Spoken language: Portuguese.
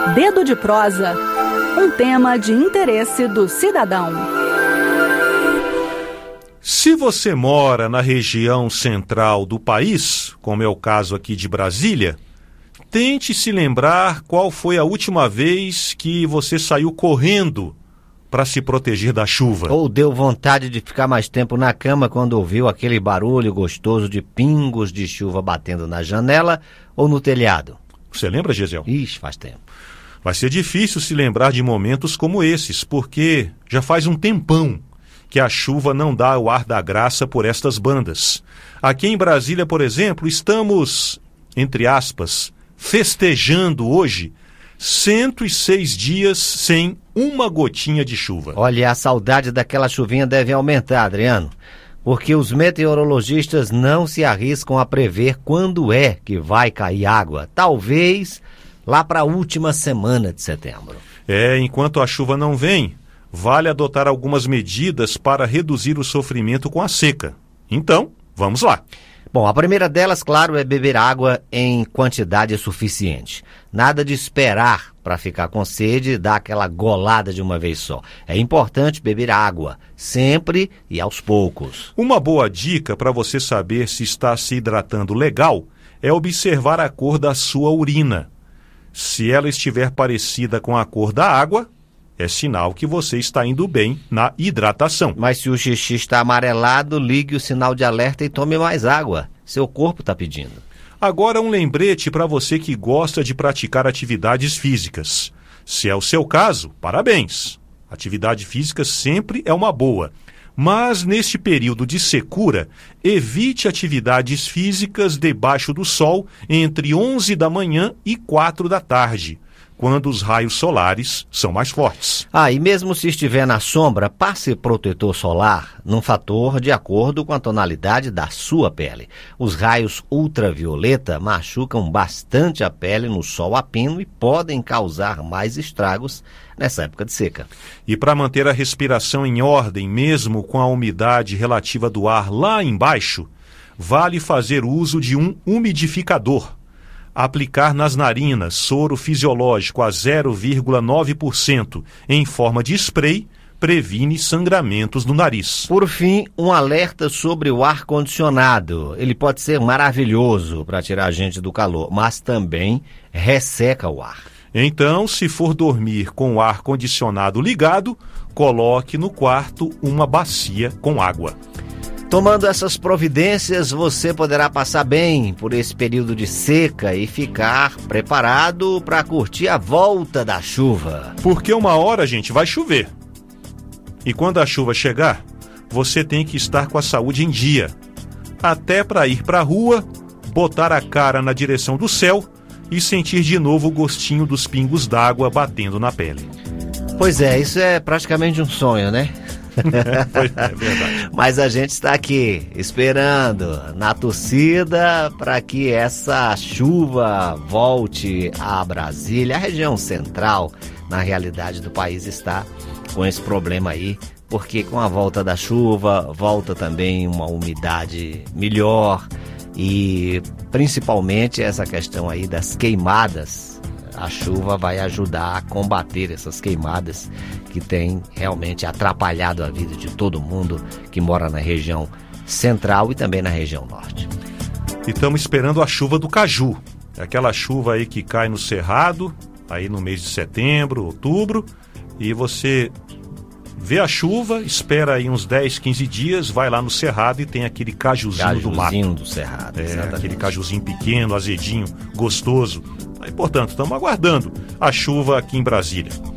Dedo de prosa, um tema de interesse do cidadão. Se você mora na região central do país, como é o caso aqui de Brasília, tente se lembrar qual foi a última vez que você saiu correndo para se proteger da chuva. Ou deu vontade de ficar mais tempo na cama quando ouviu aquele barulho gostoso de pingos de chuva batendo na janela ou no telhado. Você lembra, Gesiel? Ixi, faz tempo. Vai ser difícil se lembrar de momentos como esses, porque já faz um tempão que a chuva não dá o ar da graça por estas bandas. Aqui em Brasília, por exemplo, estamos, entre aspas, festejando hoje 106 dias sem uma gotinha de chuva. Olha, a saudade daquela chuvinha deve aumentar, Adriano, porque os meteorologistas não se arriscam a prever quando é que vai cair água. Talvez lá para a última semana de setembro. Enquanto a chuva não vem, vale adotar algumas medidas para reduzir o sofrimento com a seca. Então, vamos lá. Bom, a primeira delas, claro, é beber água em quantidade suficiente. Nada de esperar para ficar com sede e dar aquela golada de uma vez só. É importante beber água, sempre e aos poucos. Uma boa dica para você saber se está se hidratando legal é observar a cor da sua urina. Se ela estiver parecida com a cor da água, é sinal que você está indo bem na hidratação. Mas se o xixi está amarelado, ligue o sinal de alerta e tome mais água. Seu corpo está pedindo. Agora um lembrete para você que gosta de praticar atividades físicas. Se é o seu caso, parabéns. Atividade física sempre é uma boa. Mas neste período de secura, evite atividades físicas debaixo do sol entre 11 da manhã e 4 da tarde. Quando os raios solares são mais fortes. E mesmo se estiver na sombra, passe protetor solar num fator de acordo com a tonalidade da sua pele. Os raios ultravioleta machucam bastante a pele no sol a pino e podem causar mais estragos nessa época de seca. E para manter a respiração em ordem, mesmo com a umidade relativa do ar lá embaixo, vale fazer uso de um umidificador. Aplicar nas narinas soro fisiológico a 0,9% em forma de spray previne sangramentos no nariz. Por fim, um alerta sobre o ar-condicionado. Ele pode ser maravilhoso para tirar a gente do calor, mas também resseca o ar. Então, se for dormir com o ar-condicionado ligado, coloque no quarto uma bacia com água. Tomando essas providências, você poderá passar bem por esse período de seca e ficar preparado para curtir a volta da chuva. Porque uma hora, gente, vai chover. E quando a chuva chegar, você tem que estar com a saúde em dia. Até para ir para a rua, botar a cara na direção do céu e sentir de novo o gostinho dos pingos d'água batendo na pele. Pois é, isso é praticamente um sonho, né? É verdade. Mas a gente está aqui esperando na torcida para que essa chuva volte a Brasília. A região central, na realidade do país, está com esse problema aí, porque com a volta da chuva volta também uma umidade melhor e principalmente essa questão aí das queimadas. A chuva vai ajudar a combater essas queimadas que têm realmente atrapalhado a vida de todo mundo que mora na região central e também na região norte. E estamos esperando a chuva do caju. Aquela chuva aí que cai no cerrado, aí no mês de setembro, outubro, e você vê a chuva, espera aí uns 10, 15 dias, vai lá no cerrado e tem aquele cajuzinho do mato. Cajuzinho do cerrado, exatamente. Aquele cajuzinho pequeno, azedinho, gostoso. E, portanto, estamos aguardando a chuva aqui em Brasília.